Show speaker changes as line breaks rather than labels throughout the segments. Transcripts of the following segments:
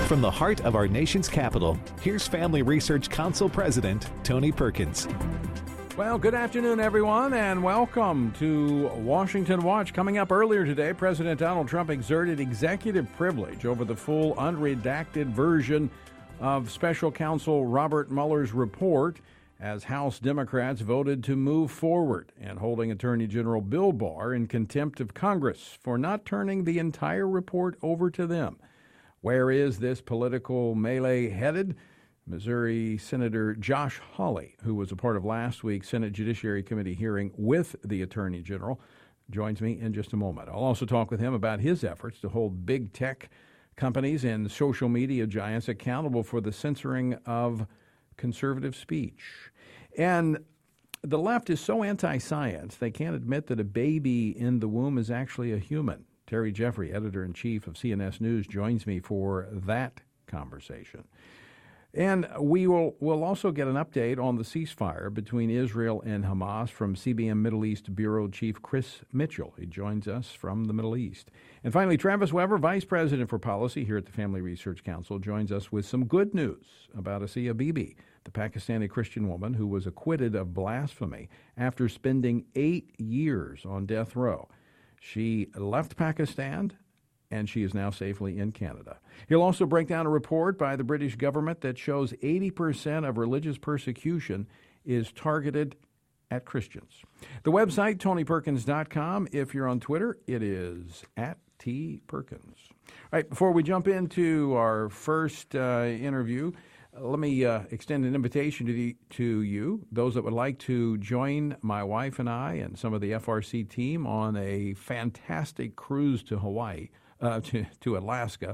From the heart of our nation's capital, here's Family Research Council President Tony Perkins.
Well, good afternoon, everyone, and welcome to Washington Watch. Coming up earlier today, President Donald Trump exerted executive privilege over the full unredacted version of Special Counsel Robert Mueller's report as House Democrats voted to move forward and holding Attorney General Bill Barr in contempt of Congress for not turning the entire report over to them. Where is this political melee headed? Missouri Senator Josh Hawley, who was a part of last week's Senate Judiciary Committee hearing with the Attorney General, joins me in just a moment. I'll also talk with him about his efforts to hold big tech companies and social media giants accountable for the censoring of conservative speech. And the left is so anti-science, they can't admit that a baby in the womb is actually a human. Terry Jeffrey, editor-in-chief of CNS News, joins me for that conversation. And we'll also get an update on the ceasefire between Israel and Hamas from CBM Middle East Bureau Chief Chris Mitchell. He joins us from the Middle East. And finally, Travis Weber, Vice President for Policy here at the Family Research Council, joins us with some good news about Asia Bibi, the Pakistani Christian woman who was acquitted of blasphemy after spending 8 years on death row. She left Pakistan, and she is now safely in Canada. He'll also break down a report by the British government that shows 80% of religious persecution is targeted at Christians. The website, TonyPerkins.com. If you're on Twitter, it is @TPerkins. All right, before we jump into our first interview, let me extend an invitation to you, those that would like to join my wife and I and some of the FRC team on a fantastic cruise to Hawaii, to Alaska,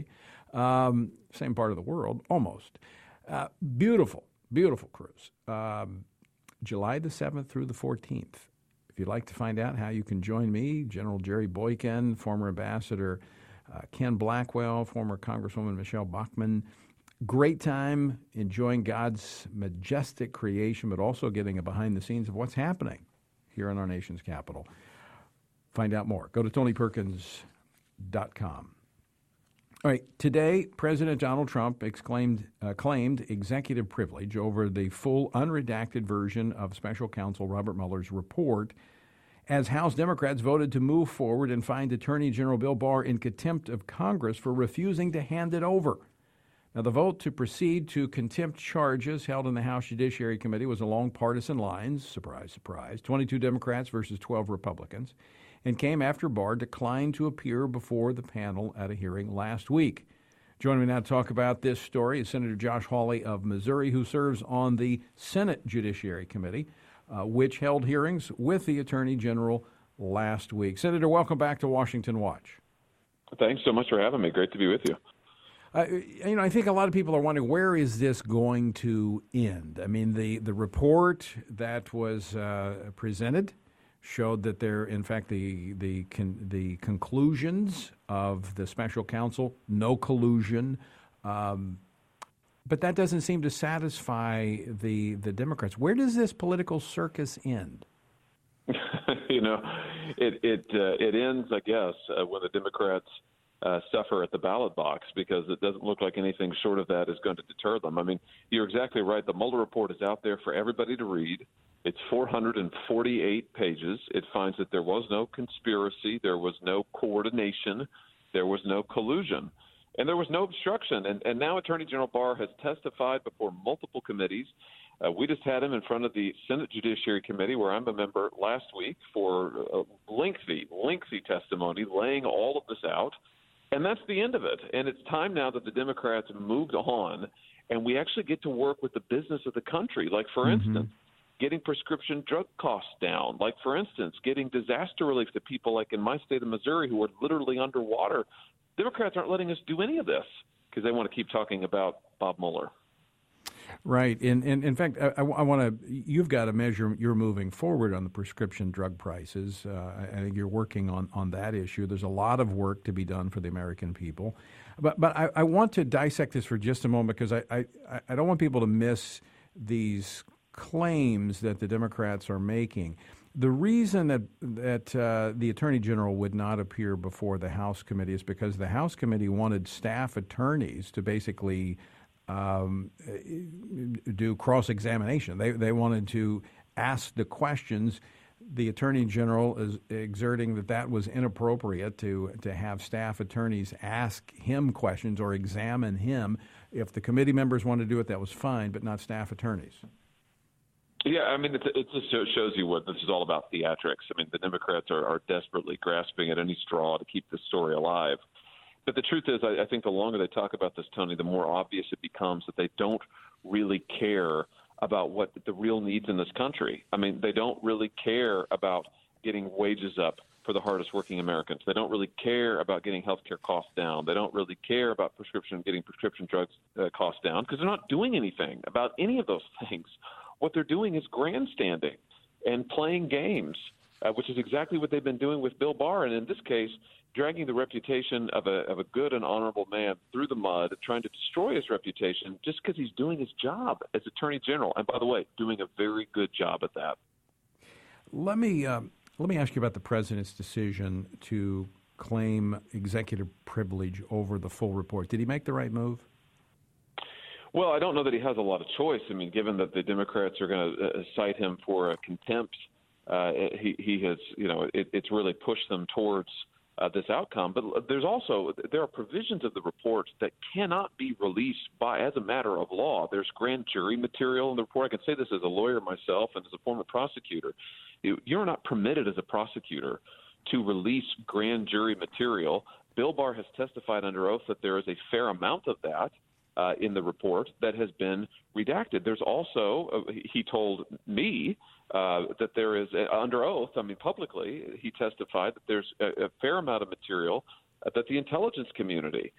same part of the world, almost. Beautiful, beautiful cruise. July the 7th through the 14th. If you'd like to find out how you can join me, General Jerry Boykin, former Ambassador Ken Blackwell, former Congresswoman Michelle Bachmann. Great time enjoying God's majestic creation, but also getting a behind the scenes of what's happening here in our nation's capital. Find out more. Go to TonyPerkins.com. All right, today, President Donald Trump claimed executive privilege over the full unredacted version of Special Counsel Robert Mueller's report as House Democrats voted to move forward and find Attorney General Bill Barr in contempt of Congress for refusing to hand it over. Now, the vote to proceed to contempt charges held in the House Judiciary Committee was along partisan lines, surprise, surprise, 22 Democrats versus 12 Republicans, and came after Barr declined to appear before the panel at a hearing last week. Joining me now to talk about this story is Senator Josh Hawley of Missouri, who serves on the Senate Judiciary Committee, which held hearings with the Attorney General last week. Senator, welcome back to Washington Watch.
Thanks so much for having me. Great to be with you.
I think a lot of people are wondering, where is this going to end? I mean, the report that was presented showed that in fact, the conclusions of the special counsel, no collusion, but that doesn't seem to satisfy the Democrats. Where does this political circus end?
It ends, I guess, when the Democrats suffer at the ballot box, because it doesn't look like anything short of that is going to deter them. I mean, you're exactly right. The Mueller report is out there for everybody to read. It's 448 pages. It finds that there was no conspiracy, there was no coordination, there was no collusion, and there was no obstruction. And now Attorney General Barr has testified before multiple committees. We just had him in front of the Senate Judiciary Committee, where I'm a member, last week for a lengthy testimony laying all of this out. And that's the end of it. And it's time now that the Democrats moved on and we actually get to work with the business of the country. Like, for instance, getting prescription drug costs down. Like, for instance, getting disaster relief to people like in my state of Missouri who are literally underwater. Democrats aren't letting us do any of this because they want to keep talking about Bob Mueller.
Right. And in fact, I want to, you've got a measure, you're moving forward on the prescription drug prices. I think you're working on that issue. There's a lot of work to be done for the American people. But I want to dissect this for just a moment, because I don't want people to miss these claims that the Democrats are making. The reason that the Attorney General would not appear before the House committee is because the House committee wanted staff attorneys to basically do cross-examination. They wanted to ask the questions. The Attorney General is exerting that was inappropriate to have staff attorneys ask him questions or examine him. If the committee members wanted to do it, that was fine, but not staff attorneys.
Yeah, I mean, it just shows you what this is all about, theatrics. I mean, the Democrats are desperately grasping at any straw to keep this story alive. But the truth is, I think the longer they talk about this, Tony, the more obvious it becomes that they don't really care about what the real needs in this country. I mean, they don't really care about getting wages up for the hardest working Americans. They don't really care about getting health care costs down. They don't really care about getting prescription drugs costs down, because they're not doing anything about any of those things. What they're doing is grandstanding and playing games, which is exactly what they've been doing with Bill Barr. And in this case, dragging the reputation of a good and honorable man through the mud, trying to destroy his reputation just because he's doing his job as Attorney General. And by the way, doing a very good job at that.
Let me ask you about the president's decision to claim executive privilege over the full report. Did he make the right move?
Well, I don't know that he has a lot of choice. I mean, given that the Democrats are going to cite him for contempt, he has, it's really pushed them towards this outcome. But there are provisions of the report that cannot be released as a matter of law. There's grand jury material in the report. I can say this as a lawyer myself and as a former prosecutor. You're not permitted as a prosecutor to release grand jury material. Bill Barr has testified under oath that there is a fair amount of that in the report that has been redacted. There's also, he told me that there is, under oath, publicly, he testified that there's a fair amount of material that the intelligence community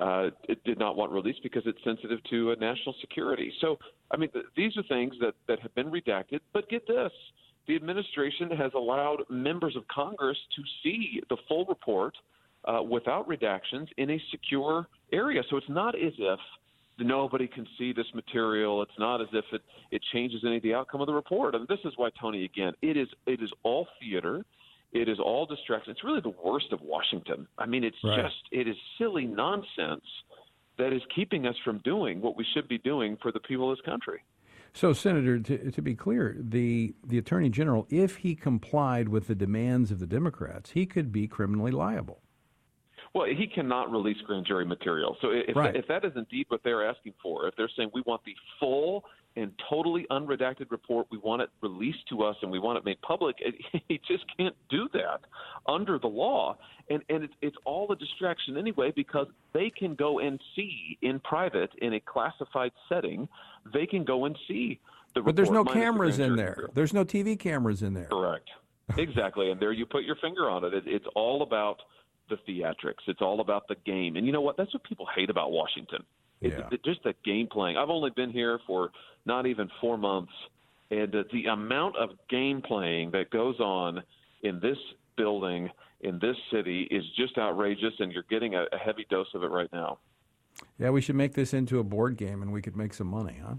did not want released because it's sensitive to national security. So, these are things that have been redacted. But get this, the administration has allowed members of Congress to see the full report without redactions in a secure area. So it's not as if nobody can see this material. It's not as if it changes any of the outcome of the report. And this is why, Tony, again, it is all theater. It is all distraction. It's really the worst of Washington. It's right. It is silly nonsense that is keeping us from doing what we should be doing for the people of this country.
So, Senator, to be clear, the Attorney General, if he complied with the demands of the Democrats, he could be criminally liable.
Well, he cannot release grand jury material. So if that is indeed what they're asking for, if they're saying we want the full and totally unredacted report, we want it released to us and we want it made public, he just can't do that under the law. And it's all a distraction anyway, because they can go and see in private, in a classified setting, they can go and see the report.
But there's no cameras in there. There's no TV cameras in there.
Correct. Exactly. And there you put your finger on it. It's all about the theatrics. It's all about the game. And you know what? That's what people hate about Washington. It's just the game playing. I've only been here for not even 4 months, and the amount of game playing that goes on in this building, in this city, is just outrageous, and you're getting a heavy dose of it right now.
Yeah, we should make this into a board game, and we could make some money, huh?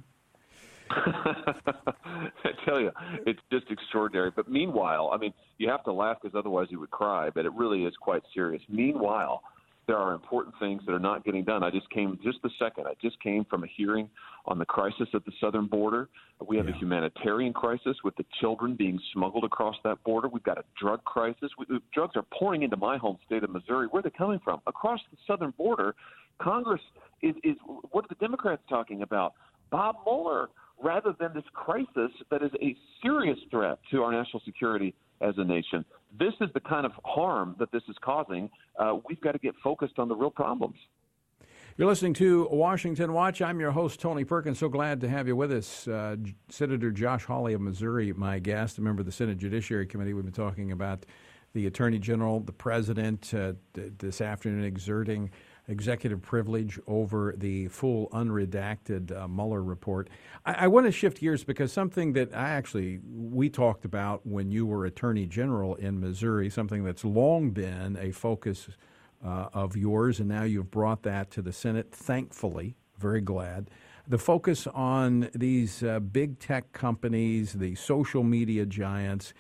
I tell you, it's just extraordinary. But meanwhile, you have to laugh because otherwise you would cry, but it really is quite serious. Meanwhile, there are important things that are not getting done. I just came from a hearing on the crisis at the southern border. We have a humanitarian crisis with the children being smuggled across that border. We've got a drug crisis. Drugs are pouring into my home state of Missouri. Where are they coming from? Across the southern border, Congress is what are the Democrats talking about? Bob Mueller, rather than this crisis that is a serious threat to our national security as a nation. This is the kind of harm that this is causing. We've got to get focused on the real problems.
You're listening to Washington Watch. I'm your host, Tony Perkins. So glad to have you with us. Senator Josh Hawley of Missouri, my guest, a member of the Senate Judiciary Committee. We've been talking about the Attorney General, the President, this afternoon exerting executive privilege over the full unredacted Mueller report. I want to shift gears because something that we talked about when you were Attorney General in Missouri, something that's long been a focus of yours, and now you've brought that to the Senate, thankfully, very glad. The focus on these big tech companies, the social media giants,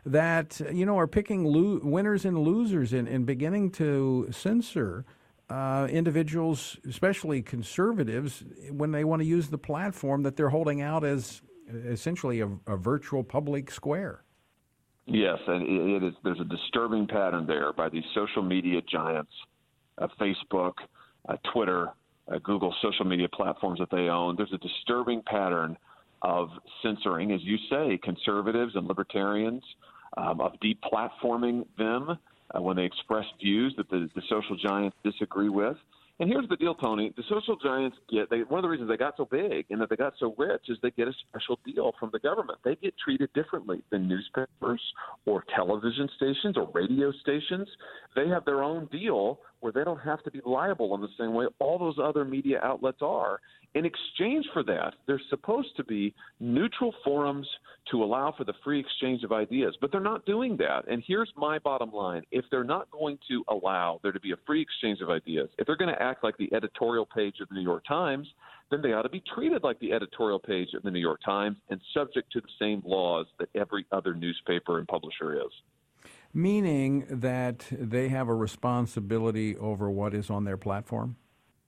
that, are picking winners and losers and beginning to censor individuals, especially conservatives, when they want to use the platform that they're holding out as essentially a virtual public square.
Yes, and it is. There's a disturbing pattern there by these social media giants, Facebook, Twitter, Google, social media platforms that they own. There's a disturbing pattern of censoring, as you say, conservatives and libertarians, of deplatforming them when they express views that the social giants disagree with. And here's the deal, Tony. The social giants one of the reasons they got so big and that they got so rich is they get a special deal from the government. They get treated differently than newspapers or television stations or radio stations. They have their own deal where they don't have to be liable in the same way all those other media outlets are. In exchange for that, there's supposed to be neutral forums to allow for the free exchange of ideas, but they're not doing that. And here's my bottom line. If they're not going to allow there to be a free exchange of ideas, if they're going to act like the editorial page of the New York Times, then they ought to be treated like the editorial page of the New York Times and subject to the same laws that every other newspaper and publisher is.
Meaning that they have a responsibility over what is on their platform?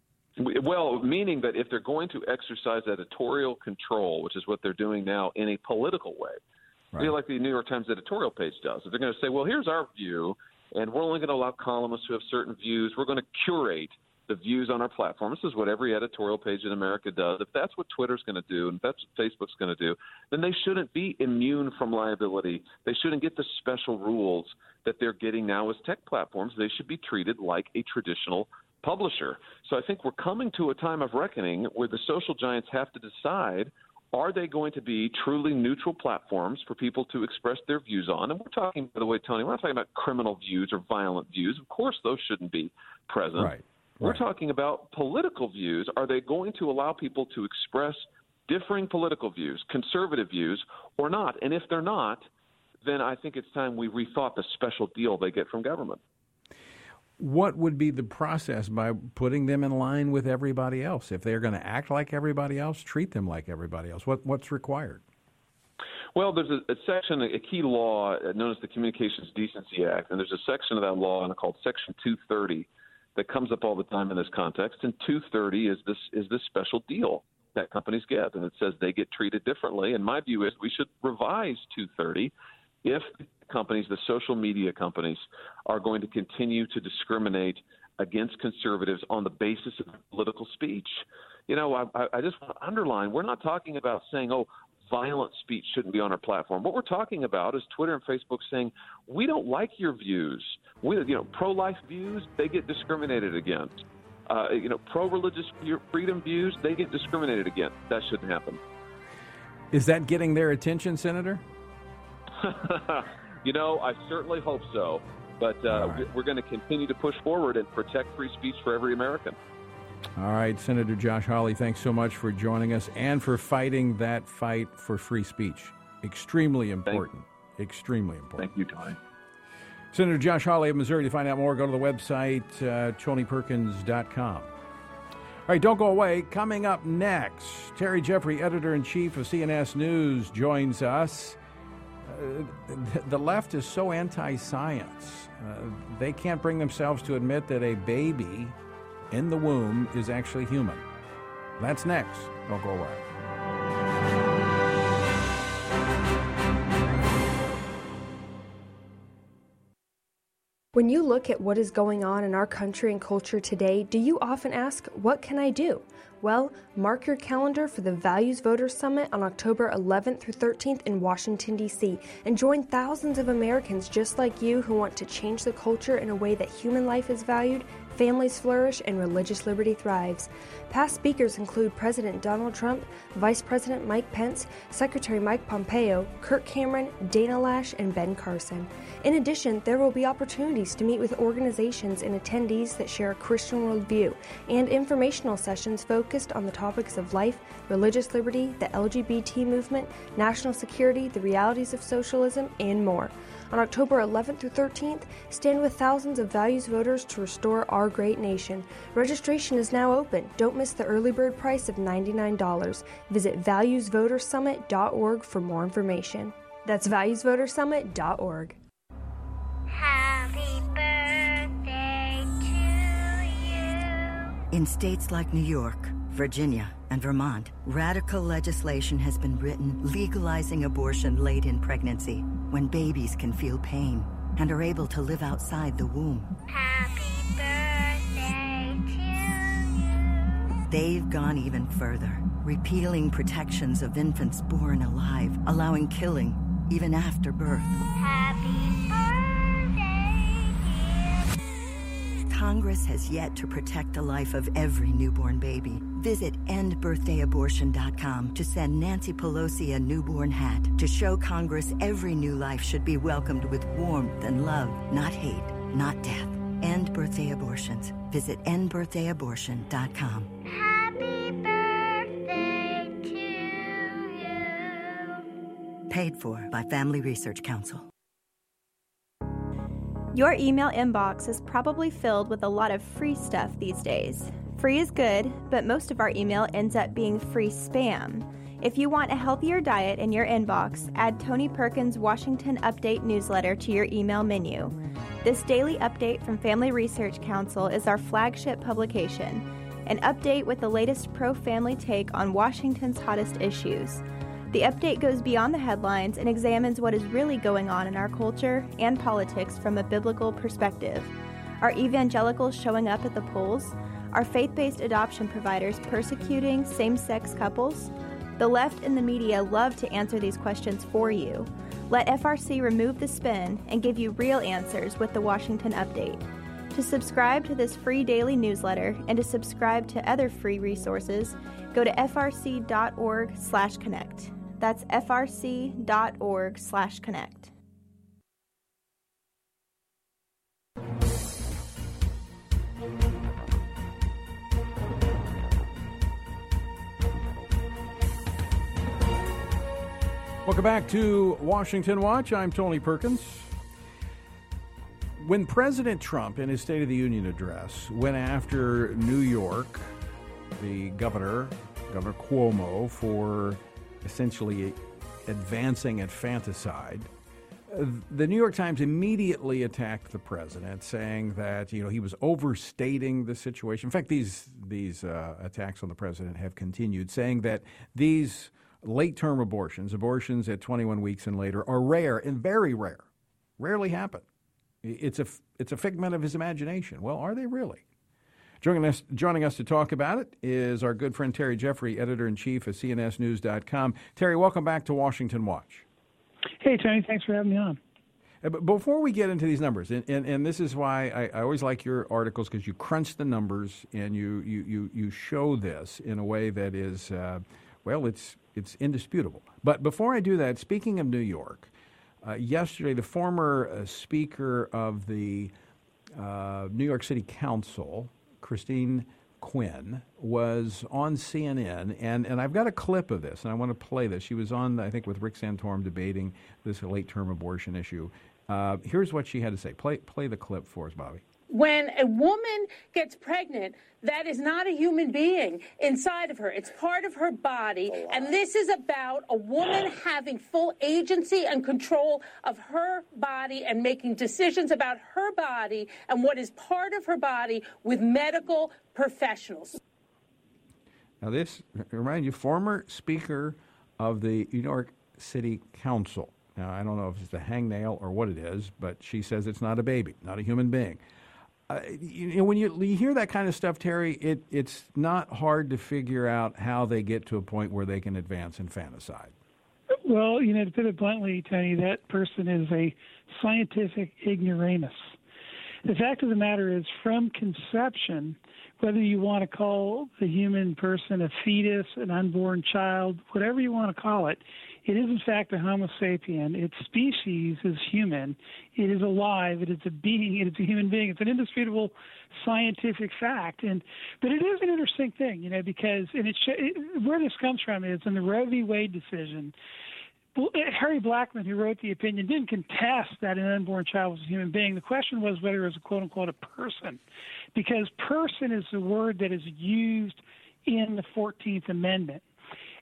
Well, meaning that if they're going to exercise editorial control, which is what they're doing now in a political way, right, like the New York Times editorial page does, if they're going to say, well, here's our view, and we're only going to allow columnists who have certain views, we're going to curate the views on our platform. This is what every editorial page in America does. If that's what Twitter's going to do and if that's what Facebook's going to do, then they shouldn't be immune from liability. They shouldn't get the special rules that they're getting now as tech platforms. They should be treated like a traditional publisher. So I think we're coming to a time of reckoning where the social giants have to decide, are they going to be truly neutral platforms for people to express their views on? And we're talking, by the way, Tony, we're not talking about criminal views or violent views. Of course, those shouldn't be present.
Right.
We're talking about political views. Are they going to allow people to express differing political views, conservative views, or not? And if they're not, then I think it's time we rethought the special deal they get from government.
What would be the process by putting them in line with everybody else? If they're going to act like everybody else, treat them like everybody else. What's required?
Well, there's a section, a key law known as the Communications Decency Act, and there's a section of that law called Section 230 that comes up all the time in this context. And 230 is this special deal that companies get, and it says they get treated differently. And my view is we should revise 230 if companies, the social media companies, are going to continue to discriminate against conservatives on the basis of political speech. I just want to underline, we're not talking about saying, violent speech shouldn't be on our platform. What we're talking about is Twitter and Facebook saying, we don't like your views. Pro-life views, they get discriminated against. Pro-religious freedom views, they get discriminated against. That shouldn't happen.
Is that getting their attention, Senator?
I certainly hope so. But we're going to continue to push forward and protect free speech for every American.
All right, Senator Josh Hawley, thanks so much for joining us and for fighting that fight for free speech. Extremely important. Extremely important.
Thank you, Tony.
Senator Josh Hawley of Missouri. To find out more, go to the website, TonyPerkins.com. All right, don't go away. Coming up next, Terry Jeffrey, editor-in-chief of CNS News, joins us. The left is so anti-science. They can't bring themselves to admit that a baby in the womb is actually human. That's next. Don't go away.
When you look at what is going on in our country and culture today, do you often ask, what can I do? Well, mark your calendar for the Values Voters Summit on October 11th through 13th in Washington, D.C., and join thousands of Americans just like you who want to change the culture in a way that human life is valued, families flourish, and religious liberty thrives. Past speakers include President Donald Trump, Vice President Mike Pence, Secretary Mike Pompeo, Kirk Cameron, Dana Lash, and Ben Carson. In addition, there will be opportunities to meet with organizations and attendees that share a Christian worldview, and informational sessions focused on the topics of life, religious liberty, the LGBT movement, national security, the realities of socialism, and more. On October 11th through 13th, stand with thousands of values voters to restore our great nation. Registration is now open. Don't miss the early bird price of $99. Visit valuesvotersummit.org for more information. That's valuesvotersummit.org.
Happy birthday to you.
In states like New York, Virginia, and Vermont, radical legislation has been written legalizing abortion late in pregnancy when babies can feel pain and are able to live outside the womb.
Happy birthday to you.
They've gone even further, repealing protections of infants born alive, allowing killing even after birth.
Happy birthday, dear.
Congress has yet to protect the life of every newborn baby. Visit endbirthdayabortion.com to send Nancy Pelosi a newborn hat to show Congress every new life should be welcomed with warmth and love, not hate, not death. End birthday abortions. Visit endbirthdayabortion.com.
Happy birthday to you.
Paid for by Family Research Council.
Your email inbox is probably filled with a lot of free stuff these days. Free is good, but most of our email ends up being free spam. If you want a healthier diet in your inbox, add Tony Perkins' Washington Update newsletter to your email menu. This daily update from Family Research Council is our flagship publication, an update with the latest pro-family take on Washington's hottest issues. The update goes beyond the headlines and examines what is really going on in our culture and politics from a biblical perspective. Are evangelicals showing up at the polls? Are faith-based adoption providers persecuting same-sex couples? The left and the media love to answer these questions for you. Let FRC remove the spin and give you real answers with the Washington Update. To subscribe to this free daily newsletter and to subscribe to other free resources, go to frc.org/connect. That's frc.org/connect.
Welcome back to Washington Watch. I'm Tony Perkins. When President Trump, in his State of the Union address, went after New York, the Governor Cuomo, for essentially advancing infanticide, the New York Times immediately attacked the president, saying that he was overstating the situation. In fact, these attacks on the president have continued, saying that these late-term abortions at 21 weeks and later, are rare and very rare. Rarely happen. It's a figment of his imagination. Well, are they really? Joining us to talk about it is our good friend Terry Jeffrey, editor-in-chief of CNSnews.com. Terry, welcome back to Washington Watch.
Hey, Tony. Thanks for having me on.
But before we get into these numbers, and this is why I always like your articles, because you crunch the numbers and you show this in a way that is, it's indisputable. But before I do that, speaking of New York, yesterday the former Speaker of the New York City Council, Christine Quinn, was on CNN, and I've got a clip of this, and I want to play this. She was on, I think, with Rick Santorum debating this late-term abortion issue. Here's what she had to say. Play the clip for us, Bobby.
When a woman gets pregnant, that is not a human being inside of her. It's part of her body. And this is about a woman having full agency and control of her body and making decisions about her body and what is part of her body with medical professionals.
Now, this, remind you, former Speaker of the New York City Council. Now, I don't know if it's the hangnail or what it is, but she says it's not a baby, not a human being. When you hear that kind of stuff, Terry, it's not hard to figure out how they get to a point where they can advance infanticide.
Well, to put it bluntly, Tony, that person is a scientific ignoramus. The fact of the matter is, from conception, whether you want to call the human person a fetus, an unborn child, whatever you want to call it, it is in fact a Homo sapien. Its species is human. It is alive. It is a being. It is a human being. It's an indisputable scientific fact. But it is an interesting thing, because where this comes from is in the Roe v. Wade decision. Harry Blackman, who wrote the opinion, didn't contest that an unborn child was a human being. The question was whether it was a quote-unquote a person, because person is the word that is used in the 14th Amendment.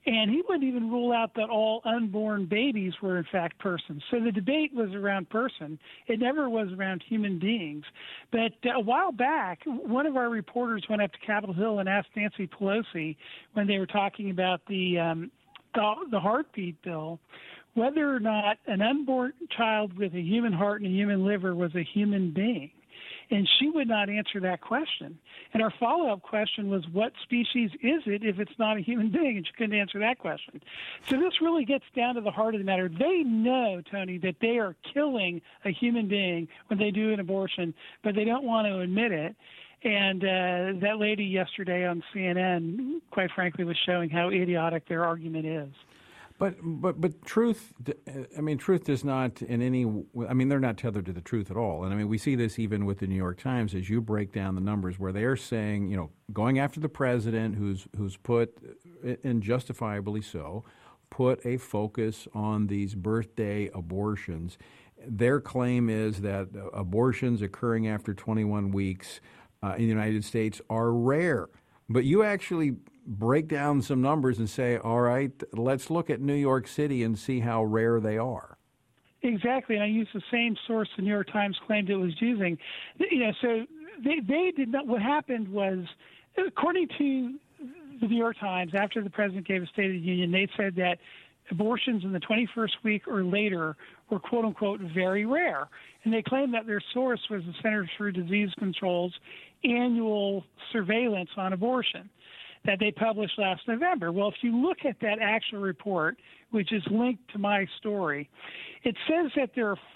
And he wouldn't even rule out that all unborn babies were, in fact, persons. So the debate was around person. It never was around human beings. But a while back, one of our reporters went up to Capitol Hill and asked Nancy Pelosi, when they were talking about the heartbeat bill, whether or not an unborn child with a human heart and a human liver was a human being. And she would not answer that question. And our follow-up question was, what species is it if it's not a human being? And she couldn't answer that question. So this really gets down to the heart of the matter. They know, Tony, that they are killing a human being when they do an abortion, but they don't want to admit it. And that lady yesterday on CNN, quite frankly, was showing how idiotic their argument is.
But truth, I mean, truth does not in any, I mean, they're not tethered to the truth at all. And I mean, we see this even with the New York Times as you break down the numbers where they're saying, you know, going after the president who's put, and justifiably so, put a focus on these birthday abortions. Their claim is that abortions occurring after 21 weeks in the United States are rare. But you actually break down some numbers and say, all right, let's look at New York City and see how rare they are.
Exactly, and I used the same source the New York Times claimed it was using. You know, so they did not. What happened was, according to the New York Times, after the president gave a State of the Union, they said that abortions in the 21st week or later were, quote unquote, very rare. And they claimed that their source was the Centers for Disease Control's annual surveillance on abortion that they published last November. Well, if you look at that actual report, which is linked to my story, it says that there are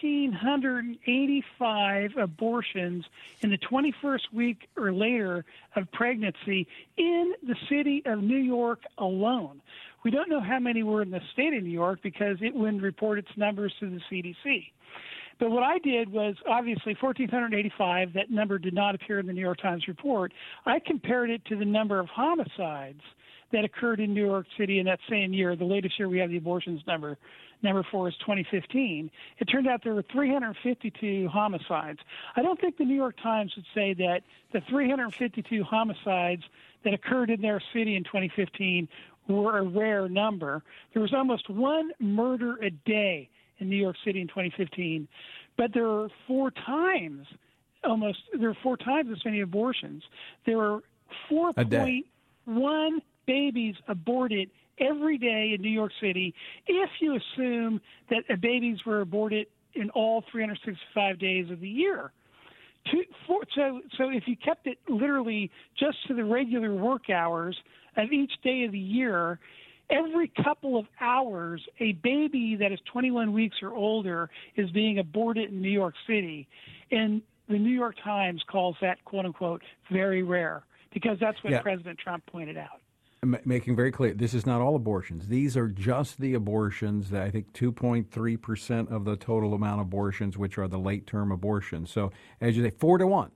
1,485 abortions in the 21st week or later of pregnancy in the city of New York alone. We don't know how many were in the state of New York because it wouldn't report its numbers to the CDC. But what I did was, obviously, 1,485, that number did not appear in the New York Times report. I compared it to the number of homicides that occurred in New York City in that same year. The latest year we have the abortions number 4 is 2015. It turned out there were 352 homicides. I don't think the New York Times would say that the 352 homicides that occurred in their city in 2015 were a rare number. There was almost one murder a day in New York City in 2015, but there are four times as many abortions. There are 4.1 babies aborted every day in New York City if you assume that babies were aborted in all 365 days of the year. So if you kept it literally just to the regular work hours of each day of the year, every couple of hours, a baby that is 21 weeks or older is being aborted in New York City. And the New York Times calls that, quote unquote, very rare, because that's what President Trump pointed out.
Making very clear, this is not all abortions. These are just the abortions, that I think 2.3% of the total amount of abortions, which are the late-term abortions. So, as you say, 4 to 1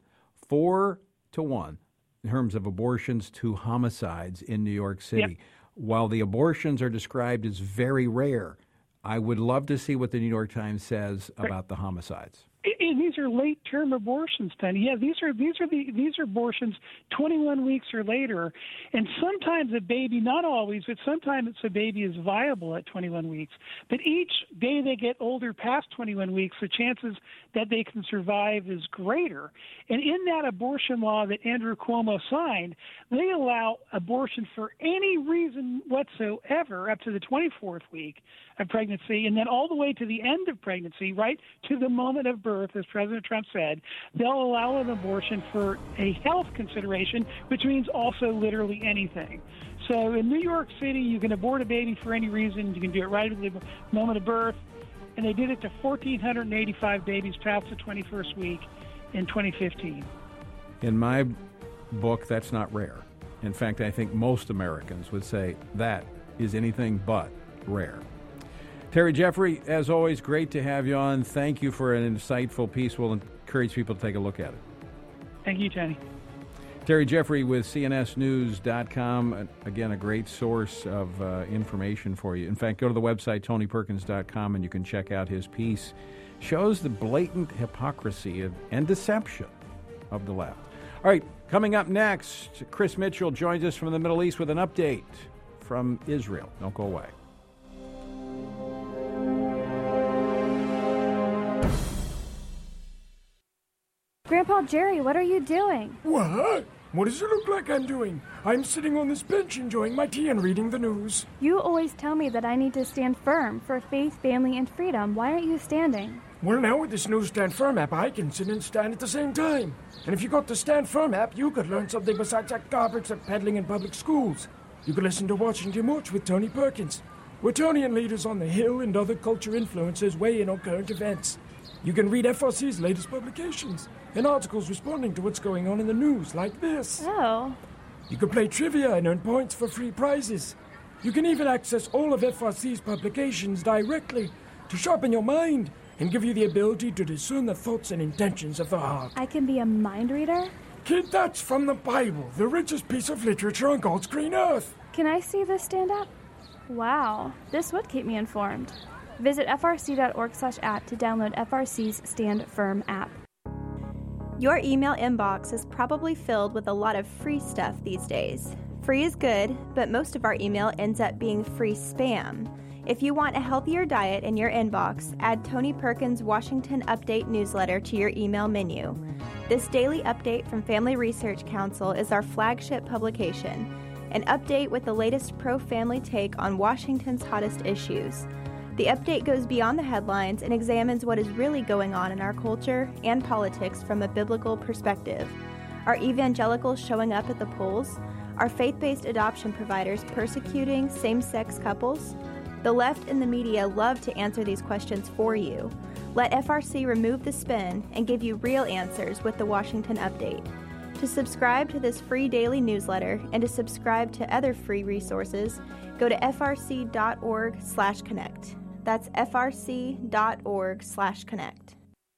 in terms of abortions to homicides in New York City. Yep. While the abortions are described as very rare, I would love to see what the New York Times says about the homicides.
And these are late-term abortions, Tony. Yeah, these are abortions 21 weeks or later, and sometimes a baby, not always, but sometimes a baby is viable at 21 weeks. But each day they get older past 21 weeks, the chances that they can survive is greater. And in that abortion law that Andrew Cuomo signed, they allow abortion for any reason whatsoever up to the 24th week of pregnancy, and then all the way to the end of pregnancy, right to the moment of birth, as President Trump said. They'll allow an abortion for a health consideration, which means also literally anything. So in New York City, you can abort a baby for any reason. You can do it right at the moment of birth. And they did it to 1,485 babies past the 21st week in 2015.
In my book, that's not rare. In fact, I think most Americans would say that is anything but rare. Terry Jeffrey, as always, great to have you on. Thank you for an insightful piece. We'll encourage people to take a look at it.
Thank you, Tony.
Terry Jeffrey with CNSnews.com. Again, a great source of information for you. In fact, go to the website, TonyPerkins.com, and you can check out his piece. Shows the blatant hypocrisy and deception of the left. All right, coming up next, Chris Mitchell joins us from the Middle East with an update from Israel. Don't go away.
Grandpa Jerry, what are you doing?
What? What does it look like I'm doing? I'm sitting on this bench enjoying my tea and reading the news.
You always tell me that I need to stand firm for faith, family, and freedom. Why aren't you standing?
Well, now with this new Stand Firm app, I can sit and stand at the same time. And if you got the Stand Firm app, you could learn something besides that garbage they're peddling in public schools. You could listen to Washington Watch with Tony Perkins, where Tony and leaders on the Hill and other culture influencers weigh in on current events. You can read FRC's latest publications and articles responding to what's going on in the news, like this.
Oh.
You can play trivia and earn points for free prizes. You can even access all of FRC's publications directly to sharpen your mind and give you the ability to discern the thoughts and intentions of the heart.
I can be a mind reader?
Kid, that's from the Bible, the richest piece of literature on God's green earth.
Can I see this stand-up? Wow, this would keep me informed. Visit frc.org/app to download FRC's Stand Firm app.
Your email inbox is probably filled with a lot of free stuff these days. Free is good, but most of our email ends up being free spam. If you want a healthier diet in your inbox, add Tony Perkins' Washington Update newsletter to your email menu. This daily update from Family Research Council is our flagship publication, an update with the latest pro-family take on Washington's hottest issues. The update goes beyond the headlines and examines what is really going on in our culture and politics from a biblical perspective. Are evangelicals showing up at the polls? Are faith-based adoption providers persecuting same-sex couples? The left and the media love to answer these questions for you. Let FRC remove the spin and give you real answers with the Washington Update. To subscribe to this free daily newsletter and to subscribe to other free resources, go to frc.org/connect. That's frc.org/connect.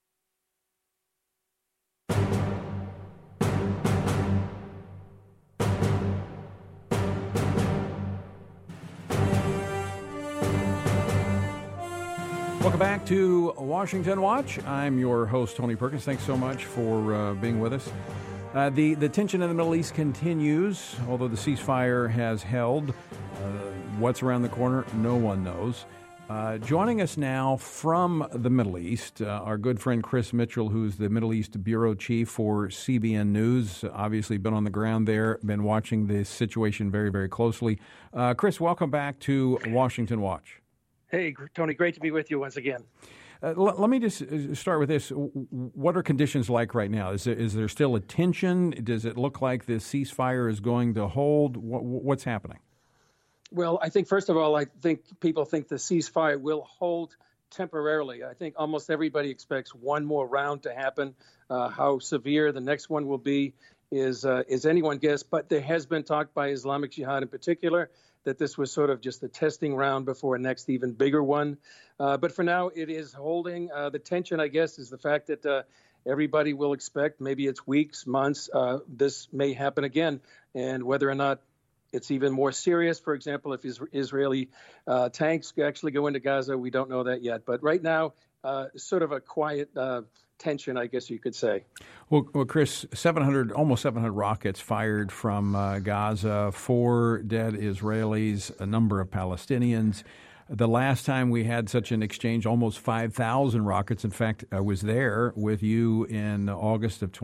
Welcome back to Washington Watch. I'm your host, Tony Perkins. Thanks so much for being with us. The tension in the Middle East continues, although the ceasefire has held. What's around the corner, no one knows. Joining us now from the Middle East, our good friend Chris Mitchell, who's the Middle East Bureau Chief for CBN News, obviously been on the ground there, been watching this situation very, very closely. Chris, welcome back to Washington Watch.
Hey, Tony, great to be with you once again.
Let me just start with this. What are conditions like right now? Is there still a tension? Does it look like the ceasefire is going to hold? What's happening?
Well, I think, first of all, I think people think the ceasefire will hold temporarily. I think almost everybody expects one more round to happen. How severe the next one will be is anyone guess. But there has been talk by Islamic Jihad in particular that this was sort of just a testing round before a next even bigger one. But for now, it is holding. The tension, I guess, is the fact that everybody will expect, maybe it's weeks, months, this may happen again. And whether or not it's even more serious, for example, if Israeli tanks actually go into Gaza, we don't know that yet. But right now, sort of a quiet tension, I guess you could say.
Well, Chris, almost 700 rockets fired from Gaza, 4 dead Israelis, a number of Palestinians. The last time we had such an exchange, almost 5,000 rockets. In fact, I was there with you in August of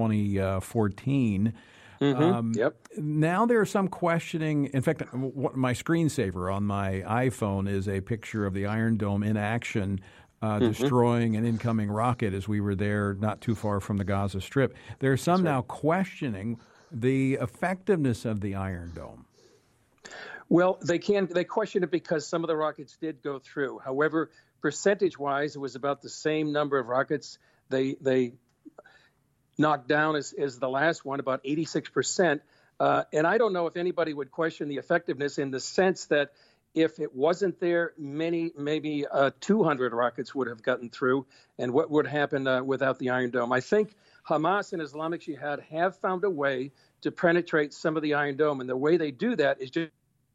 2014.
Yep.
Now there's some questioning. In fact, my screensaver on my iPhone is a picture of the Iron Dome in action, destroying an incoming rocket as we were there not too far from the Gaza Strip. There's some now questioning the effectiveness of the Iron Dome.
Well, they question it because some of the rockets did go through. However, percentage-wise, it was about the same number of rockets they knocked down as the last one, about 86%. And I don't know if anybody would question the effectiveness in the sense that if it wasn't there, maybe 200 rockets would have gotten through. And what would happen without the Iron Dome? I think Hamas and Islamic Jihad have found a way to penetrate some of the Iron Dome. And the way they do that is just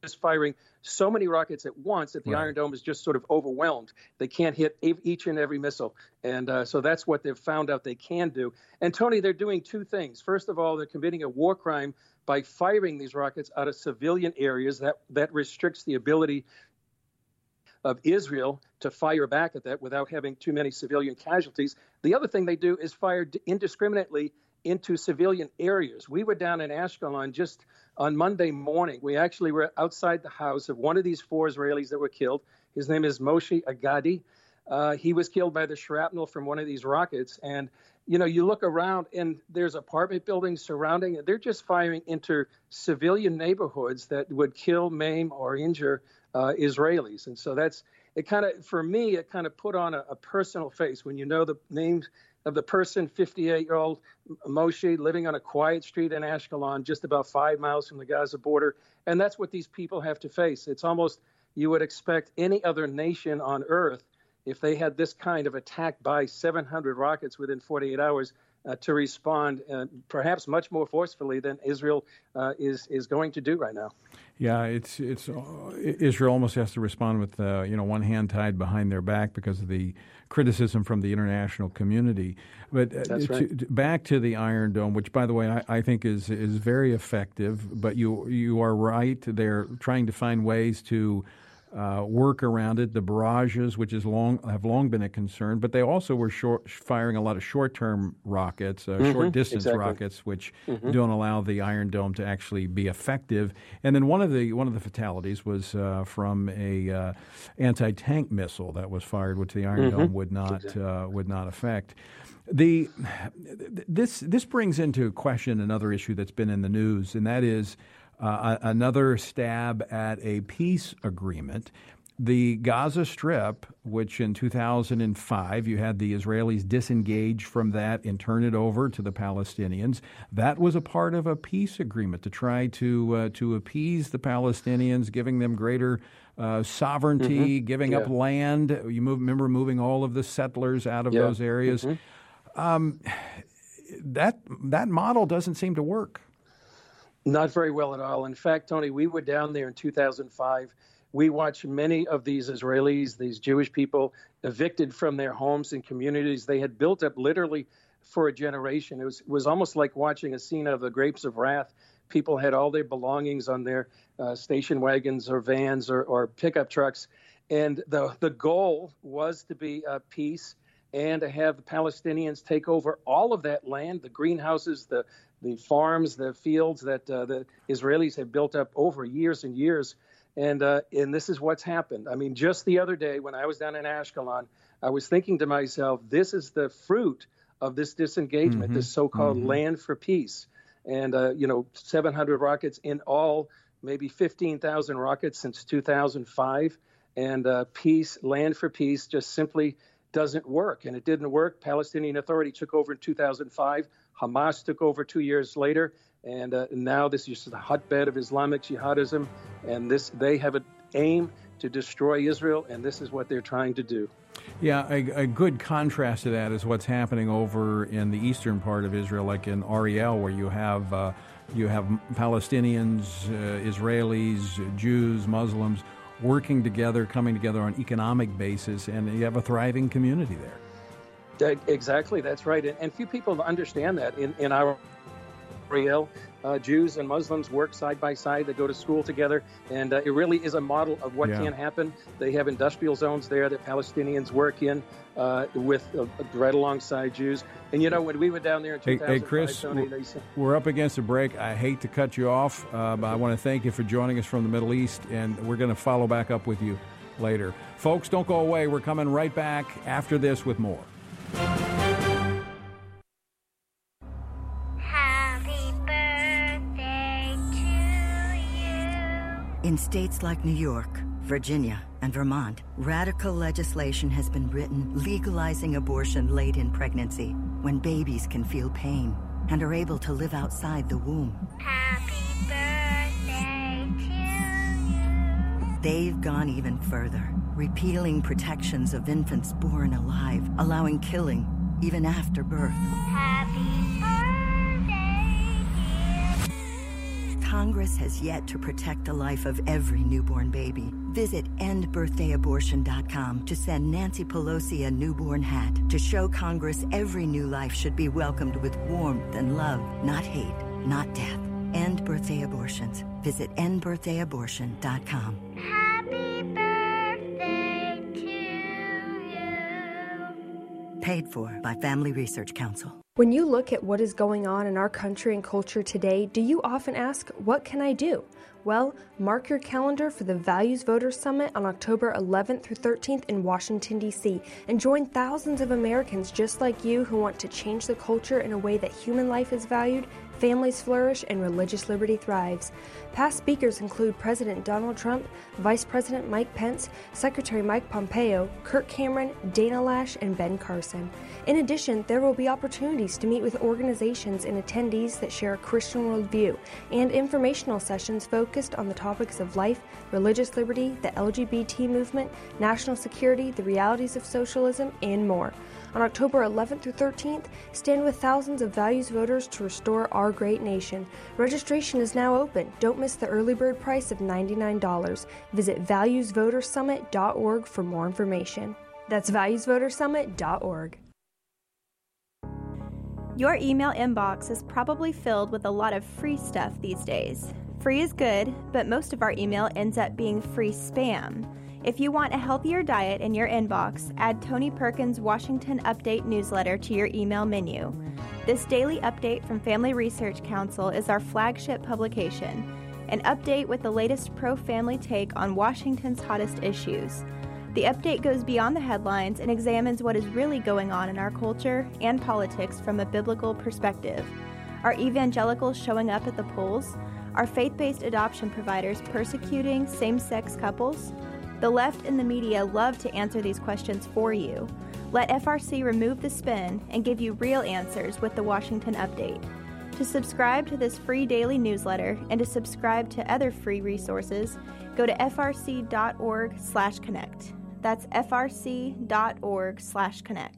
just firing so many rockets at once that the Iron Dome is just sort of overwhelmed. They can't hit each and every missile. And so that's what they've found out they can do. And, Tony, they're doing two things. First of all, they're committing a war crime by firing these rockets out of civilian areas. That restricts the ability of Israel to fire back at that without having too many civilian casualties. The other thing they do is fire indiscriminately into civilian areas. We were down in Ashkelon just on Monday morning. We actually were outside the house of one of these 4 Israelis that were killed. His name is Moshe Agadi. He was killed by the shrapnel from one of these rockets. And, you know, you look around and there's apartment buildings surrounding it. They're just firing into civilian neighborhoods that would kill, maim, or injure Israelis. And so it kind of put on a personal face when you know the names of the person, 58-year-old Moshe, living on a quiet street in Ashkelon, just about 5 miles from the Gaza border. And that's what these people have to face. It's almost, you would expect any other nation on earth, if they had this kind of attack by 700 rockets within 48 hours, to respond perhaps much more forcefully than Israel is going to do right now.
Yeah, it's Israel almost has to respond with one hand tied behind their back because of the criticism from the international community. But back to the Iron Dome, which, by the way, I think is very effective. But you are right; they're trying to find ways to work around it. The barrages, which have long been a concern, but they also were firing a lot of short-term rockets, short-distance rockets, which don't allow the Iron Dome to actually be effective. And then one of the fatalities was from a anti-tank missile that was fired, which the Iron Dome would not affect. This brings into question another issue that's been in the news, and that is another stab at a peace agreement. The Gaza Strip, which in 2005 you had the Israelis disengage from that and turn it over to the Palestinians, that was a part of a peace agreement to try to appease the Palestinians, giving them greater sovereignty, giving up land. You remember moving all of the settlers out of those areas. That model doesn't seem to work.
Not very well at all. In fact, Tony, we were down there in 2005. We watched many of these Israelis, these Jewish people, evicted from their homes and communities they had built up literally for a generation. It was almost like watching a scene of The Grapes of Wrath. People had all their belongings on their station wagons or vans or pickup trucks. And the goal was to be peace and to have the Palestinians take over all of that land, the greenhouses, the farms, the fields that the Israelis have built up over years and years. And this is what's happened. I mean, just the other day when I was down in Ashkelon, I was thinking to myself, this is the fruit of this disengagement, this so-called land for peace. And, 700 rockets in all, maybe 15,000 rockets since 2005. And land for peace just simply doesn't work. And it didn't work. Palestinian Authority took over in 2005. Hamas took over 2 years later. And now this is just a hotbed of Islamic jihadism. And they have an aim to destroy Israel. And this is what they're trying to do.
Yeah, a good contrast to that is what's happening over in the eastern part of Israel, like in Ariel, where you have Palestinians, Israelis, Jews, Muslims working together, coming together on an economic basis, and you have a thriving community there.
Exactly, that's right. And few people understand that. In our Ariel, Jews and Muslims work side by side. They go to school together, and it really is a model of what can happen. They have industrial zones there that Palestinians work in with right alongside Jews. And, when we were down there in 2005,
hey Chris, Tony, we're up against a break. I hate to cut you off, but I want to thank you for joining us from the Middle East, and we're going to follow back up with you later. Folks, don't go away. We're coming right back after this with more.
In states like New York, Virginia, and Vermont, radical legislation has been written legalizing abortion late in pregnancy when babies can feel pain and are able to live outside the womb.
Happy birthday to you.
They've gone even further, repealing protections of infants born alive, allowing killing even after birth.
Happy birthday, dear.
Congress has yet to protect the life of every newborn baby. Visit endbirthdayabortion.com to send Nancy Pelosi a newborn hat to show Congress every new life should be welcomed with warmth and love, not hate, not death. End birthday abortions. Visit endbirthdayabortion.com.
Happy birthday to you.
Paid for by Family Research Council.
When you look at what is going on in our country and culture today, do you often ask, what can I do? Well, mark your calendar for the Values Voters Summit on October 11th through 13th in Washington, D.C., and join thousands of Americans just like you who want to change the culture in a way that human life is valued, families flourish, and religious liberty thrives. Past speakers include President Donald Trump, Vice President Mike Pence, Secretary Mike Pompeo, Kirk Cameron, Dana Lash, and Ben Carson. In addition, there will be opportunities to meet with organizations and attendees that share a Christian worldview, and informational sessions focused on the topics of life, religious liberty, the LGBT movement, national security, the realities of socialism, and more. On October 11th through 13th, stand with thousands of values voters to restore our great nation. Registration is now open. Don't miss the early bird price of $99. Visit valuesvotersummit.org for more information. That's valuesvotersummit.org.
Your email inbox is probably filled with a lot of free stuff these days. Free is good, but most of our email ends up being free spam. If you want a healthier diet in your inbox, add Tony Perkins' Washington Update newsletter to your email menu. This daily update from Family Research Council is our flagship publication, an update with the latest pro-family take on Washington's hottest issues. The update goes beyond the headlines and examines what is really going on in our culture and politics from a biblical perspective. Are evangelicals showing up at the polls? Are faith-based adoption providers persecuting same-sex couples? The left and the media love to answer these questions for you. Let FRC remove the spin and give you real answers with the Washington Update. To subscribe to this free daily newsletter and to subscribe to other free resources, go to frc.org/connect. That's frc.org/connect.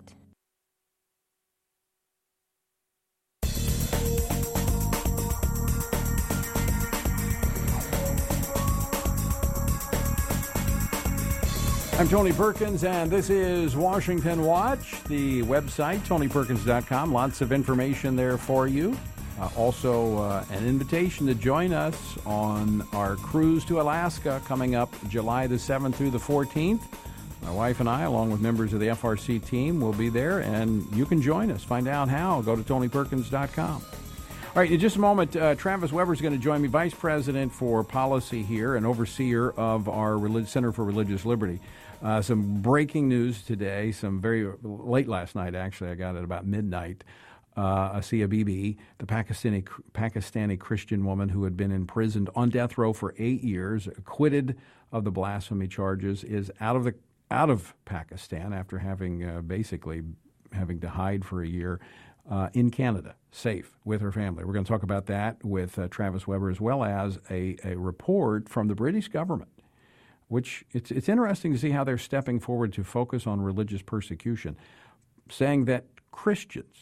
I'm Tony Perkins, and this is Washington Watch, the website, tonyperkins.com. Lots of information there for you. Also, an invitation to join us on our cruise to Alaska coming up July the 7th through the 14th. My wife and I, along with members of the FRC team, will be there, and you can join us. Find out how. Go to tonyperkins.com. All right, in just a moment, Travis Weber is going to join me, Vice President for Policy here and overseer of our Center for Religious Liberty. Some breaking news today, some very late last night, actually. I got it about midnight. Asia Bibi, the Pakistani Christian woman who had been imprisoned on death row for 8 years, acquitted of the blasphemy charges, is out of Pakistan after having basically having to hide for a year in Canada, safe with her family. We're going to talk about that with Travis Weber, as well as a report from the British government, which it's interesting to see how they're stepping forward to focus on religious persecution, saying that Christians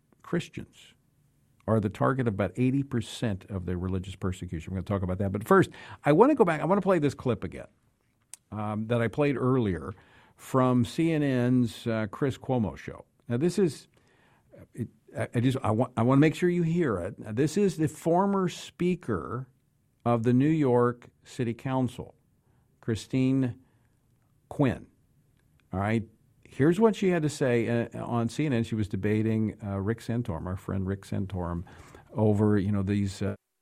are the target of about 80% of the religious persecution. We're going to talk about that. But first, I want to go back. I want to play this clip again that I played earlier from CNN's Chris Cuomo show. Now, this is I want to make sure you hear it. Now, this is the former Speaker of the New York City Council, Christine Quinn. All right. Here's what she had to say on CNN. She was debating Rick Santorum, our friend Rick Santorum, over these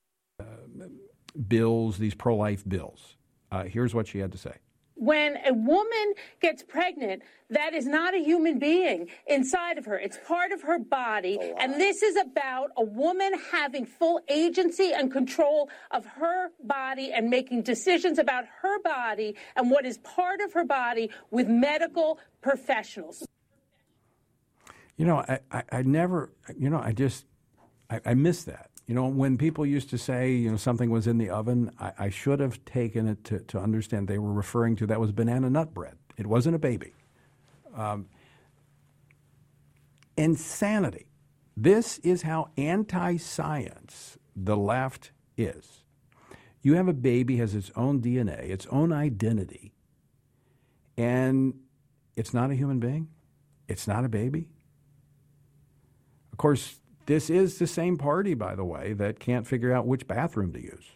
bills, these pro-life bills. Here's what she had to say.
When a woman gets pregnant, that is not a human being inside of her. It's part of her body. Oh, wow. And this is about a woman having full agency and control of her body and making decisions about her body and what is part of her body with medical professionals.
I miss that. When people used to say, something was in the oven, I should have taken it to understand they were referring to that was banana nut bread. It wasn't a baby. Insanity. This is how anti-science the left is. You have a baby, has its own DNA, its own identity, and it's not a human being? It's not a baby? Of course, this is the same party, by the way, that can't figure out which bathroom to use.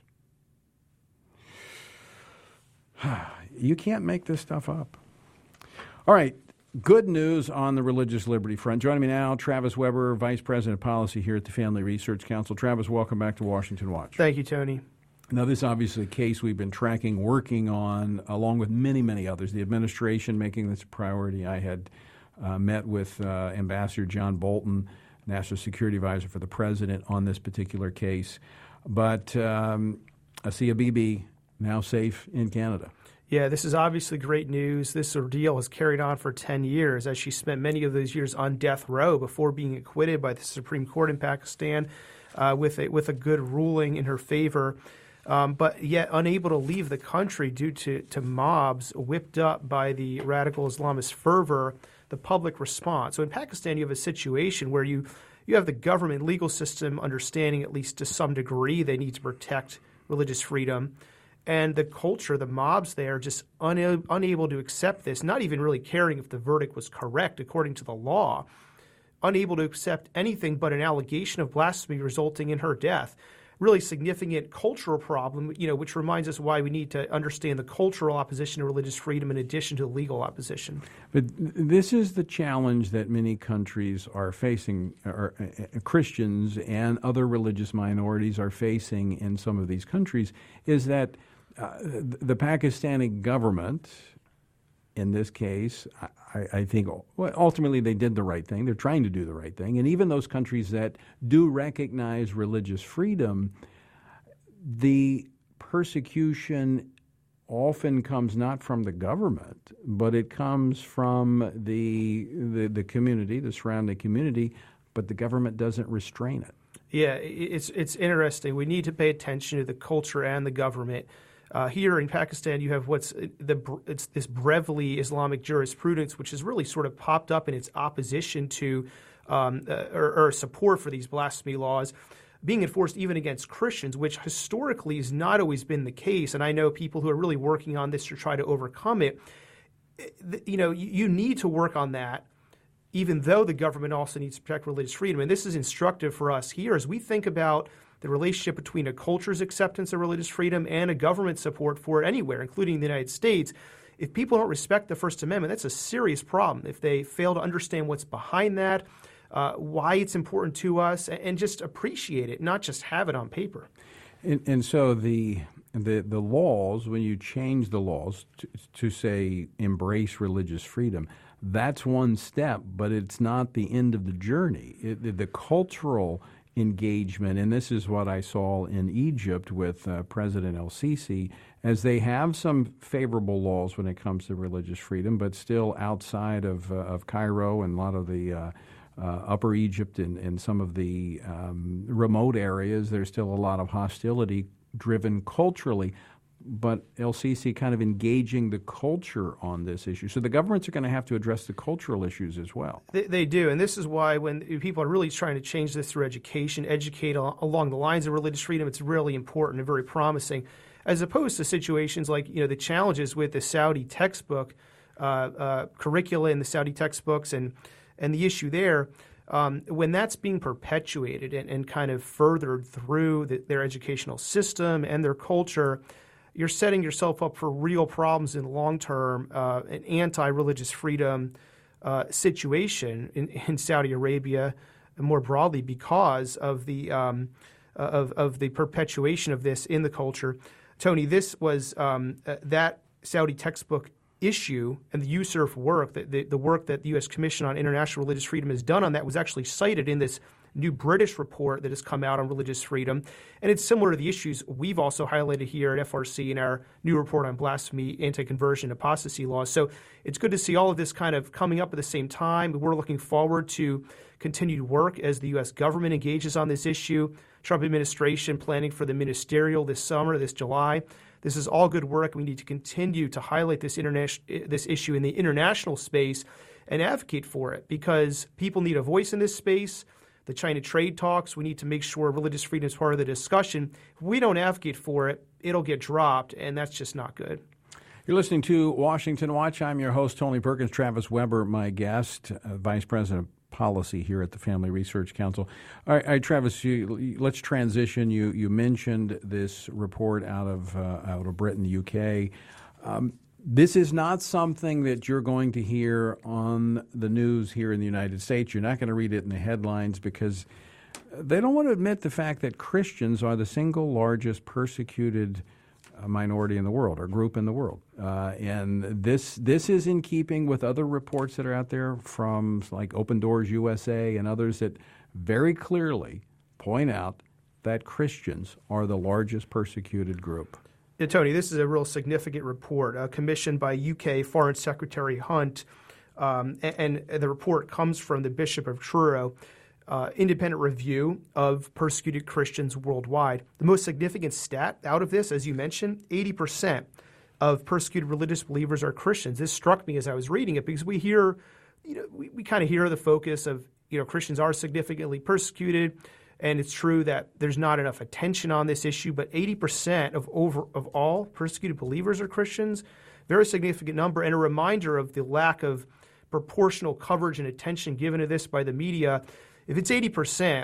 You can't make this stuff up. All right, good news on the religious liberty front. Joining me now, Travis Weber, Vice President of Policy here at the Family Research Council. Travis, welcome back to Washington Watch.
Thank you, Tony.
Now, this is obviously a case we've been tracking, working on, along with many, many others. The administration making this a priority. I had met with Ambassador John Bolton, National Security Advisor for the President, on this particular case. But Asia Bibi now safe in Canada.
Yeah, this is obviously great news. This ordeal has carried on for 10 years as she spent many of those years on death row before being acquitted by the Supreme Court in Pakistan with a good ruling in her favor. But yet unable to leave the country due to mobs whipped up by the radical Islamist fervor, the public response. So in Pakistan, you have a situation where you have the government legal system understanding, at least to some degree, they need to protect religious freedom. And the culture, the mobs there, just unable to accept this, not even really caring if the verdict was correct according to the law, unable to accept anything but an allegation of blasphemy resulting in her death. Really significant cultural problem, which reminds us why we need to understand the cultural opposition to religious freedom in addition to legal opposition.
But this is the challenge that many countries are facing, or Christians and other religious minorities are facing in some of these countries, is that the Pakistani government, in this case, I think ultimately they did the right thing. They're trying to do the right thing. And even those countries that do recognize religious freedom, the persecution often comes not from the government, but it comes from the community, the surrounding community, but the government doesn't restrain it.
Yeah, it's interesting. We need to pay attention to the culture and the government. Here in Pakistan, you have it's this Brevely Islamic jurisprudence, which has really sort of popped up in its opposition to or support for these blasphemy laws being enforced even against Christians, which historically has not always been the case. And I know people who are really working on this to try to overcome it. You need to work on that, even though the government also needs to protect religious freedom. And this is instructive for us here as we think about the relationship between a culture's acceptance of religious freedom and a government support for it anywhere, including the United States. If people don't respect the First Amendment, that's a serious problem. If they fail to understand what's behind that, why it's important to us, and just appreciate it, not just have it on paper.
And so the laws, when you change the laws to say embrace religious freedom, that's one step, but it's not the end of the journey. The cultural engagement, and this is what I saw in Egypt with President El-Sisi, as they have some favorable laws when it comes to religious freedom, but still outside of Cairo and a lot of the Upper Egypt and some of the remote areas, there's still a lot of hostility driven culturally. But El-Sisi kind of engaging the culture on this issue. So the governments are going to have to address the cultural issues as well.
They do, and this is why when people are really trying to change this through educate along the lines of religious freedom, it's really important and very promising, as opposed to situations like the challenges with the Saudi textbook curricula and the Saudi textbooks and the issue there. When that's being perpetuated and kind of furthered through their educational system and their culture, you're setting yourself up for real problems in the long term, an anti-religious freedom situation in Saudi Arabia, and more broadly because of the perpetuation of this in the culture. Tony, this was that Saudi textbook issue and the USERF work, the work that the U.S. Commission on International Religious Freedom has done on that was actually cited in this new British report that has come out on religious freedom. And it's similar to the issues we've also highlighted here at FRC in our new report on blasphemy, anti-conversion, apostasy laws. So it's good to see all of this kind of coming up at the same time. We're looking forward to continued work as the U.S. government engages on this issue. Trump administration planning for the ministerial this summer, this July. This is all good work. We need to continue to highlight this issue in the international space and advocate for it because people need a voice in this space. the China trade talks. We need to make sure religious freedom is part of the discussion. If we don't advocate for it, it'll get dropped, and that's just not good.
You're listening to Washington Watch. I'm your host, Tony Perkins. Travis Weber, my guest, Vice President of Policy here at the Family Research Council. All right, Travis, let's transition. You mentioned this report out of Britain, the UK. This is not something that you're going to hear on the news here in the United States. You're not going to read it in the headlines because they don't want to admit the fact that Christians are the single largest persecuted minority in the world or group in the world. And this is in keeping with other reports that are out there from like Open Doors USA and others that very clearly point out that Christians are the largest persecuted group.
Yeah, Tony, this is a real significant report commissioned by UK Foreign Secretary Hunt, and the report comes from the Bishop of Truro, independent review of persecuted Christians worldwide. The most significant stat out of this, as you mentioned, 80% of persecuted religious believers are Christians. This struck me as I was reading it because we hear, we kind of hear the focus of, Christians are significantly persecuted. And it's true that there's not enough attention on this issue, but 80% of all persecuted believers are Christians. Very significant number, and a reminder of the lack of proportional coverage and attention given to this by the media. If it's 80%,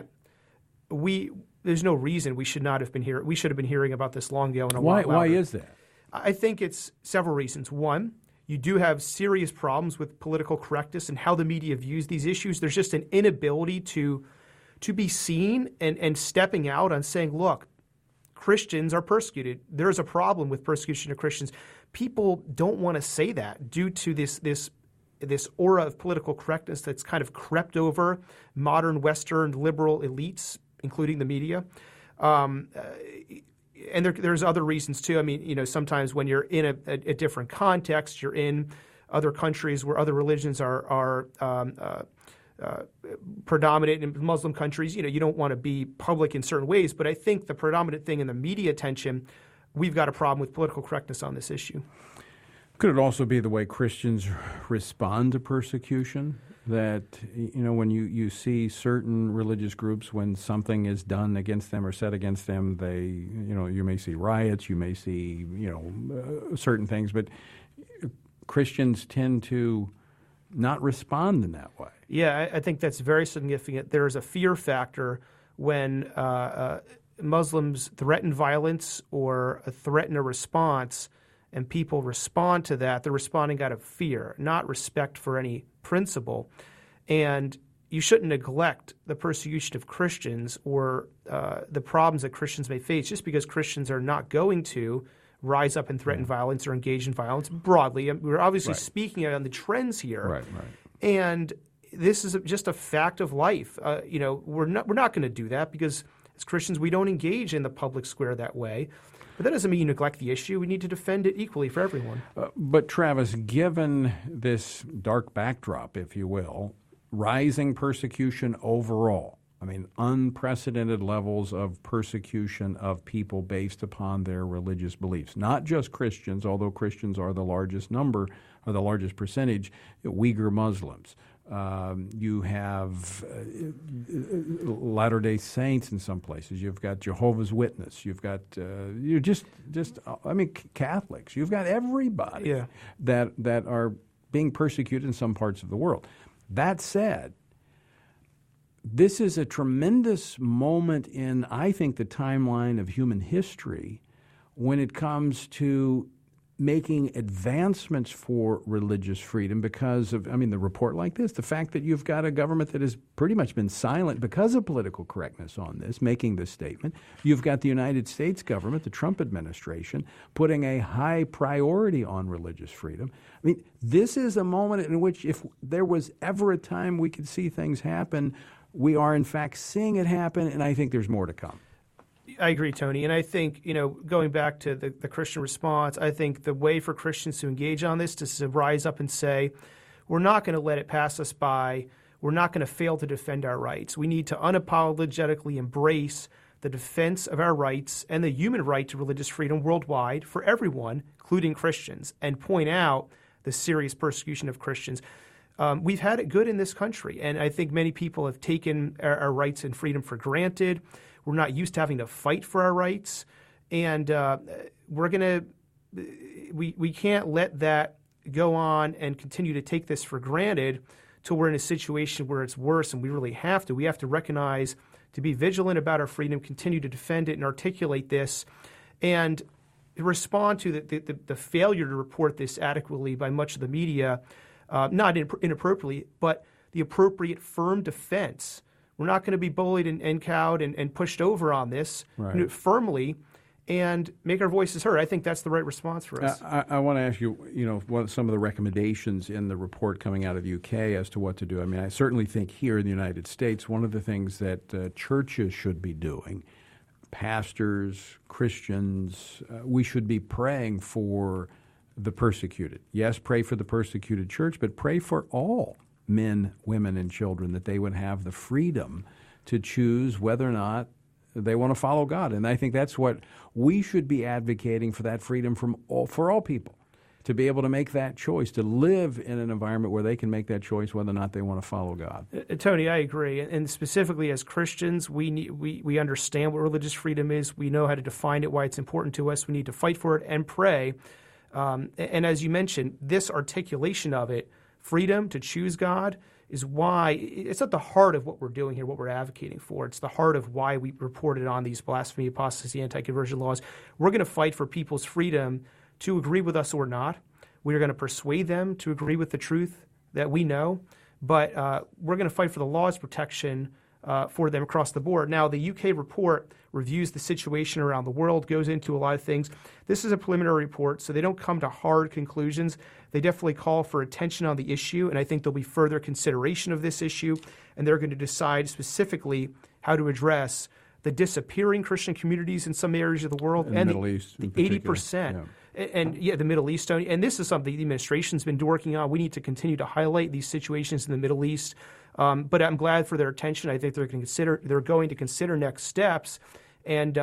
there's no reason we should not have been here. We should have been hearing about this long ago and a lot louder.
Why is that?
I think it's several reasons. One, you do have serious problems with political correctness and how the media views these issues. There's just an inability to be seen and stepping out on saying, look, Christians are persecuted. There's a problem with persecution of Christians. People don't want to say that due to this aura of political correctness that's kind of crept over modern Western liberal elites, including the media. And there's other reasons too. I mean, sometimes when you're in a different context, you're in other countries where other religions are predominant in Muslim countries. You don't want to be public in certain ways, but I think the predominant thing in the media attention, we've got a problem with political correctness on this issue.
Could it also be the way Christians respond to persecution? That, when you see certain religious groups, when something is done against them or said against them, you may see riots, you may see, certain things, but Christians tend to not respond in that way.
Yeah, I think that's very significant. There's a fear factor when Muslims threaten violence or threaten a response, and people respond to that. They're responding out of fear, not respect for any principle. And you shouldn't neglect the persecution of Christians or the problems that Christians may face just because Christians are not going to rise up and threaten violence or engage in violence broadly. We're obviously speaking on the trends here.
Right.
And this is just a fact of life. We're not going to do that because as Christians we don't engage in the public square that way. But that doesn't mean you neglect the issue. We need to defend it equally for everyone.
But Travis, given this dark backdrop, if you will, rising persecution overall, unprecedented levels of persecution of people based upon their religious beliefs. Not just Christians, although Christians are the largest number or the largest percentage, Uyghur Muslims. You have Latter-day Saints in some places. You've got Jehovah's Witness. You've got Catholics. You've got everybody that are being persecuted in some parts of the world. That said, this is a tremendous moment in, I think, the timeline of human history when it comes to making advancements for religious freedom because of, the report like this, the fact that you've got a government that has pretty much been silent because of political correctness on this, making this statement. You've got the United States government, the Trump administration, putting a high priority on religious freedom. This is a moment in which if there was ever a time we could see things happen, we are in fact seeing it happen, and I think there's more to come.
I agree, Tony. And I think, going back to the Christian response, I think the way for Christians to engage on this is to rise up and say, we're not going to let it pass us by. We're not going to fail to defend our rights. We need to unapologetically embrace the defense of our rights and the human right to religious freedom worldwide for everyone, including Christians, and point out the serious persecution of Christians. we've had it good in this country, and I think many people have taken our rights and freedom for granted. We're not used to having to fight for our rights, and we can't let that go on and continue to take this for granted till we're in a situation where it's worse, and we really have to. We have to recognize, to be vigilant about our freedom, continue to defend it and articulate this, and respond to the failure to report this adequately by much of the media, not inappropriately, but the appropriate firm defense. We're not going to be bullied and cowed and pushed over on this firmly, and make our voices heard. I think that's the right response for us.
I want to ask you, what some of the recommendations in the report coming out of the UK as to what to do. I mean, I certainly think here in the United States, one of the things that churches should be doing, pastors, Christians, we should be praying for the persecuted. Yes, pray for the persecuted church, but pray for all men, women, and children, that they would have the freedom to choose whether or not they want to follow God. And I think that's what we should be advocating, for that freedom for all people, to be able to make that choice, to live in an environment where they can make that choice whether or not they want to follow God.
Tony, I agree. And specifically as Christians, we understand what religious freedom is. We know how to define it, why it's important to us. We need to fight for it and pray. And as you mentioned, this articulation of it, freedom to choose God, is why it's at the heart of what we're doing here, what we're advocating for. It's the heart of why we reported on these blasphemy, apostasy, anti-conversion laws. We're going to fight for people's freedom to agree with us or not. We're going to persuade them to agree with the truth that we know, but we're going to fight for the law's protection for them across the board. Now, the UK report reviews the situation around the world, goes into a lot of things. This is a preliminary report, so they don't come to hard conclusions. They definitely call for attention on the issue, and I think there'll be further consideration of this issue, and they're going to decide specifically how to address the disappearing Christian communities in some areas of the world,
and the Middle East,
the 80%. Yeah. And the Middle East, Tony. And this is something the administration's been working on. We need to continue to highlight these situations in the Middle East. But I'm glad for their attention. I think they're going to consider next steps, and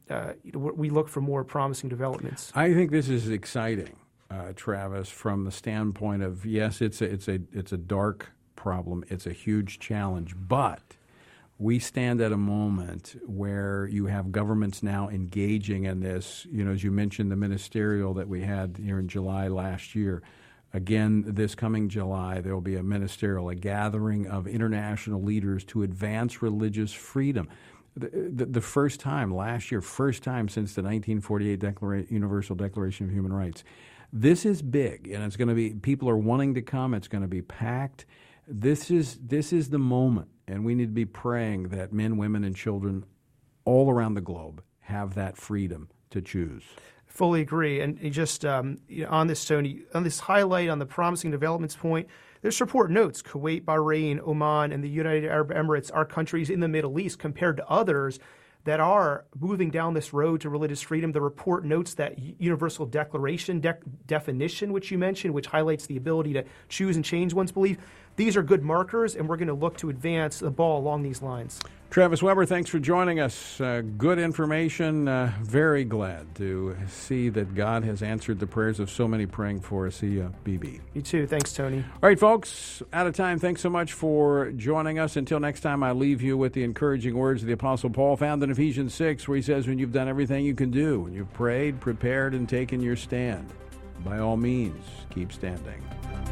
we look for more promising developments.
I think this is exciting, Travis, from the standpoint of, yes, it's a dark problem, it's a huge challenge, but we stand at a moment where you have governments now engaging in this. As you mentioned, the ministerial that we had here in July last year. Again, this coming July, there will be a gathering of international leaders to advance religious freedom. The first time last year, first time since the 1948 Universal Declaration of Human Rights. This is big, and it's going to be, people are wanting to come. It's going to be packed. This is the moment, and we need to be praying that men, women, and children all around the globe have that freedom to choose.
Fully agree. And just on this, Tony, on this highlight on the promising developments point, this report notes Kuwait, Bahrain, Oman, and the United Arab Emirates are countries in the Middle East compared to others that are moving down this road to religious freedom. The report notes that universal declaration definition, which you mentioned, which highlights the ability to choose and change one's belief. These are good markers, and we're going to look to advance the ball along these lines.
Travis Weber, thanks for joining us. Good information. Very glad to see that God has answered the prayers of so many praying for us. See you, BB.
You too. Thanks, Tony.
All right, folks, out of time. Thanks so much for joining us. Until next time, I leave you with the encouraging words of the Apostle Paul found in Ephesians 6, where he says, when you've done everything you can do, when you've prayed, prepared, and taken your stand, by all means, keep standing.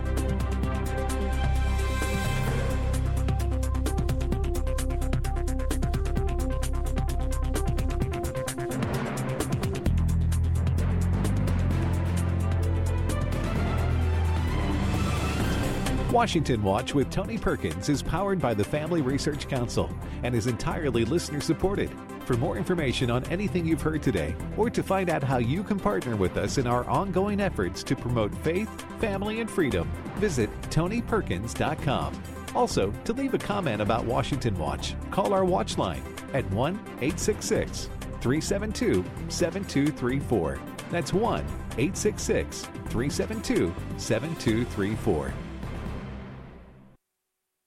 Washington Watch with Tony Perkins is powered by the Family Research Council and is entirely listener-supported. For more information on anything you've heard today, or to find out how you can partner with us in our ongoing efforts to promote faith, family, and freedom, visit TonyPerkins.com. Also, to leave a comment about Washington Watch, call our watch line at 1-866-372-7234. That's 1-866-372-7234.